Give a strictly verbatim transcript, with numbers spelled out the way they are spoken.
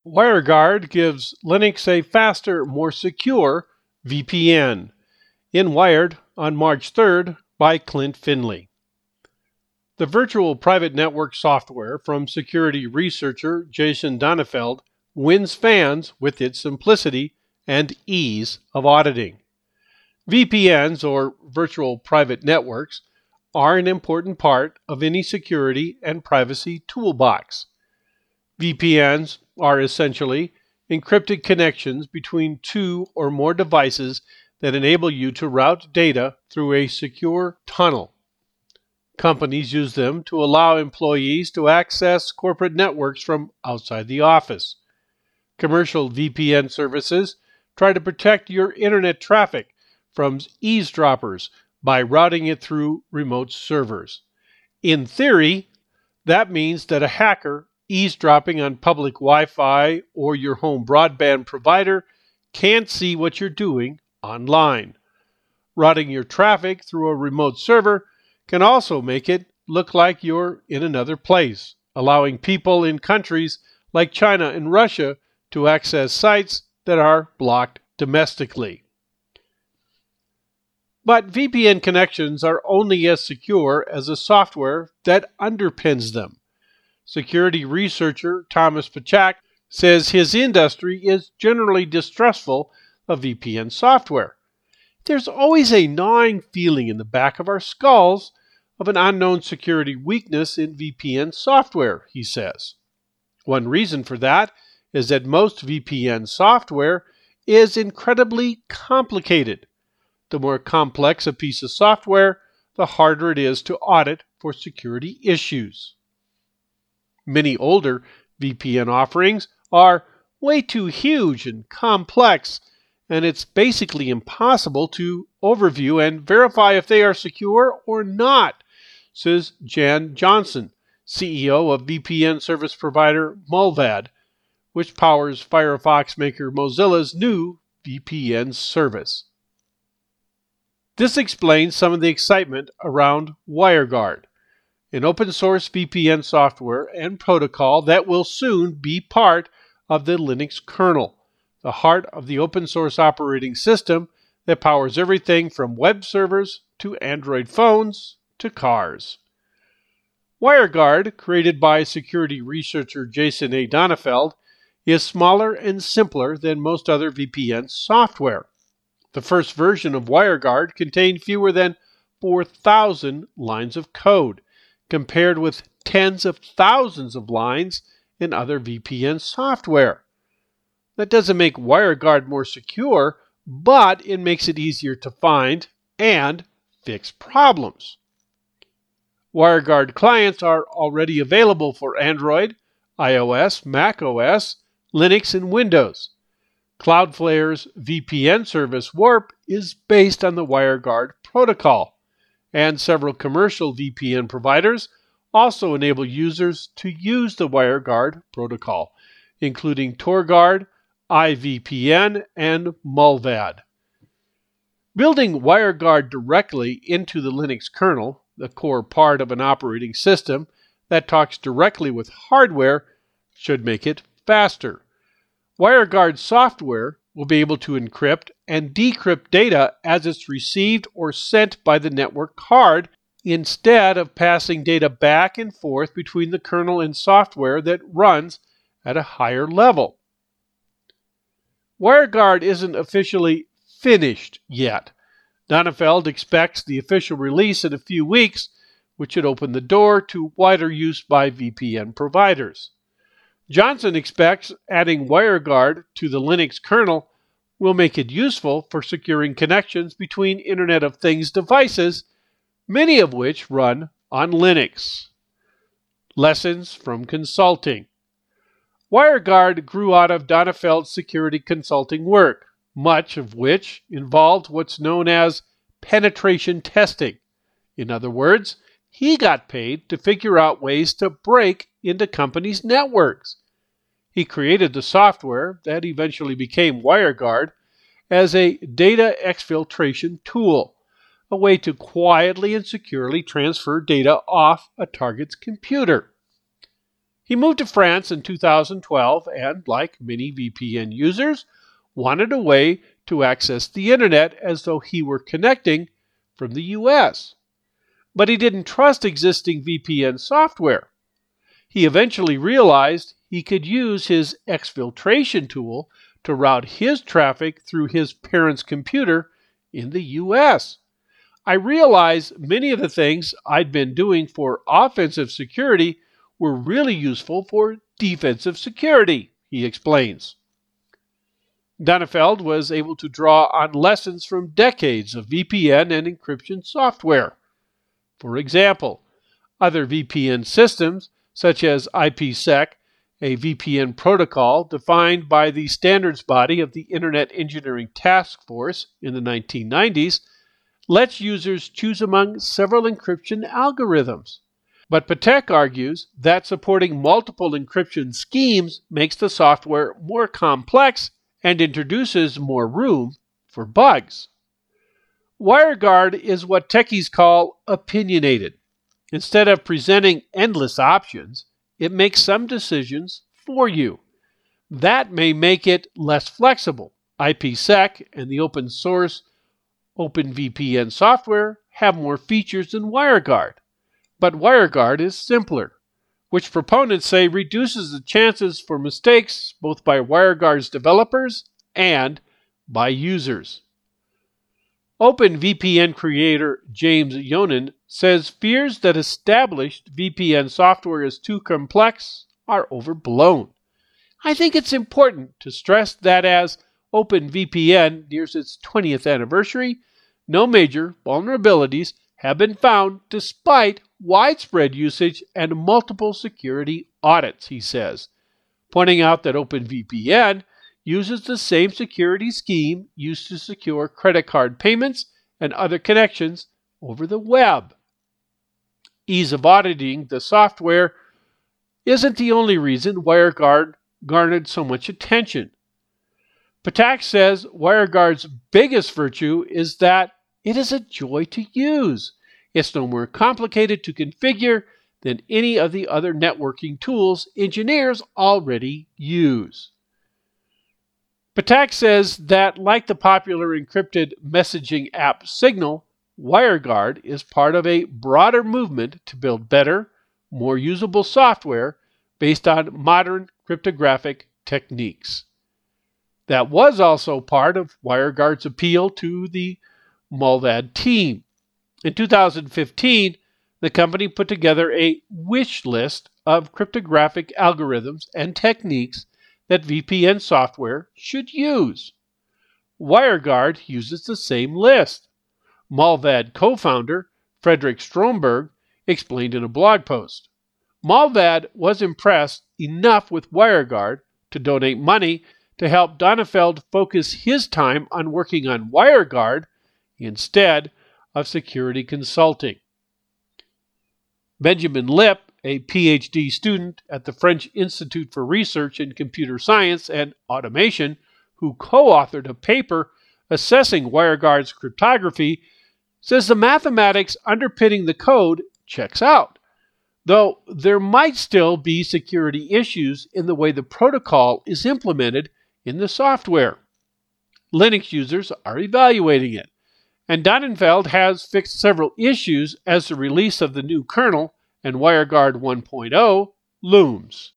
WireGuard gives Linux a faster, more secure V P N. In Wired on March third by Clint Finley. The virtual private network software from security researcher Jason Donenfeld wins fans with its simplicity and ease of auditing. V P Ns, or virtual private networks, are an important part of any security and privacy toolbox. V P Ns are essentially encrypted connections between two or more devices that enable you to route data through a secure tunnel. Companies use them to allow employees to access corporate networks from outside the office. Commercial V P N services try to protect your internet traffic from eavesdroppers by routing it through remote servers. In theory, that means that a hacker eavesdropping on public Wi-Fi or your home broadband provider can't see what you're doing online. Routing your traffic through a remote server can also make it look like you're in another place, allowing people in countries like China and Russia to access sites that are blocked domestically. But V P N connections are only as secure as the software that underpins them. Security researcher Thomas Pachak says his industry is generally distrustful of V P N software. There's always a gnawing feeling in the back of our skulls of an unknown security weakness in V P N software, he says. One reason for that is that most V P N software is incredibly complicated. The more complex a piece of software, the harder it is to audit for security issues. Many older V P N offerings are way too huge and complex, and it's basically impossible to overview and verify if they are secure or not, says Jan Johnson, C E O of V P N service provider Mullvad, which powers Firefox maker Mozilla's new V P N service. This explains some of the excitement around WireGuard, an open-source V P N software and protocol that will soon be part of the Linux kernel, the heart of the open-source operating system that powers everything from web servers to Android phones to cars. WireGuard, created by security researcher Jason A. Donenfeld, is smaller and simpler than most other V P N software. The first version of WireGuard contained fewer than four thousand lines of code, compared with tens of thousands of lines in other V P N software. That doesn't make WireGuard more secure, but it makes it easier to find and fix problems. WireGuard clients are already available for Android, iOS, macOS, Linux, and Windows. Cloudflare's V P N service Warp is based on the WireGuard protocol, and several commercial V P N providers also enable users to use the WireGuard protocol, including TorGuard, I V P N, and Mullvad. Building WireGuard directly into the Linux kernel, the core part of an operating system that talks directly with hardware, should make it faster. WireGuard software will be able to encrypt and decrypt data as it's received or sent by the network card, instead of passing data back and forth between the kernel and software that runs at a higher level. WireGuard isn't officially finished yet. Donenfeld expects the official release in a few weeks, which should open the door to wider use by V P N providers. Johnson expects adding WireGuard to the Linux kernel will make it useful for securing connections between Internet of Things devices, many of which run on Linux. Lessons from consulting. WireGuard grew out of Donenfeld's security consulting work, much of which involved what's known as penetration testing. In other words, he got paid to figure out ways to break into companies' networks. He created the software that eventually became WireGuard as a data exfiltration tool, a way to quietly and securely transfer data off a target's computer. He moved to France in two thousand twelve and, like many V P N users, wanted a way to access the internet as though he were connecting from the U S. But he didn't trust existing V P N software. He eventually realized he could use his exfiltration tool to route his traffic through his parents' computer in the U S. I realized many of the things I'd been doing for offensive security were really useful for defensive security, he explains. Donnefeld was able to draw on lessons from decades of V P N and encryption software. For example, other V P N systems, such as IPsec, a V P N protocol defined by the standards body of the Internet Engineering Task Force in the nineteen nineties, lets users choose among several encryption algorithms. But Patek argues that supporting multiple encryption schemes makes the software more complex and introduces more room for bugs. WireGuard is what techies call opinionated. Instead of presenting endless options, it makes some decisions for you. That may make it less flexible. IPsec and the open source OpenVPN software have more features than WireGuard. But WireGuard is simpler, which proponents say reduces the chances for mistakes both by WireGuard's developers and by users. OpenVPN creator James Yonan says fears that established V P N software is too complex are overblown. I think it's important to stress that as OpenVPN nears its twentieth anniversary, no major vulnerabilities have been found despite widespread usage and multiple security audits, he says, pointing out that OpenVPN uses the same security scheme used to secure credit card payments and other connections over the web. Ease of auditing the software isn't the only reason WireGuard garnered so much attention. Patak says WireGuard's biggest virtue is that it is a joy to use. It's no more complicated to configure than any of the other networking tools engineers already use. Patak says that, like the popular encrypted messaging app Signal, WireGuard is part of a broader movement to build better, more usable software based on modern cryptographic techniques. That was also part of WireGuard's appeal to the Mullvad team. In two thousand fifteen, the company put together a wish list of cryptographic algorithms and techniques that V P N software should use. WireGuard uses the same list. Mullvad co-founder Fredrik Stromberg explained in a blog post. Mullvad was impressed enough with WireGuard to donate money to help Donnefeld focus his time on working on WireGuard instead of security consulting. Benjamin Lip, a P H D student at the French Institute for Research in Computer Science and Automation, who co-authored a paper assessing WireGuard's cryptography, says the mathematics underpinning the code checks out, though there might still be security issues in the way the protocol is implemented in the software. Linux users are evaluating it, and Donnefeld has fixed several issues as the release of the new kernel and WireGuard one point oh looms.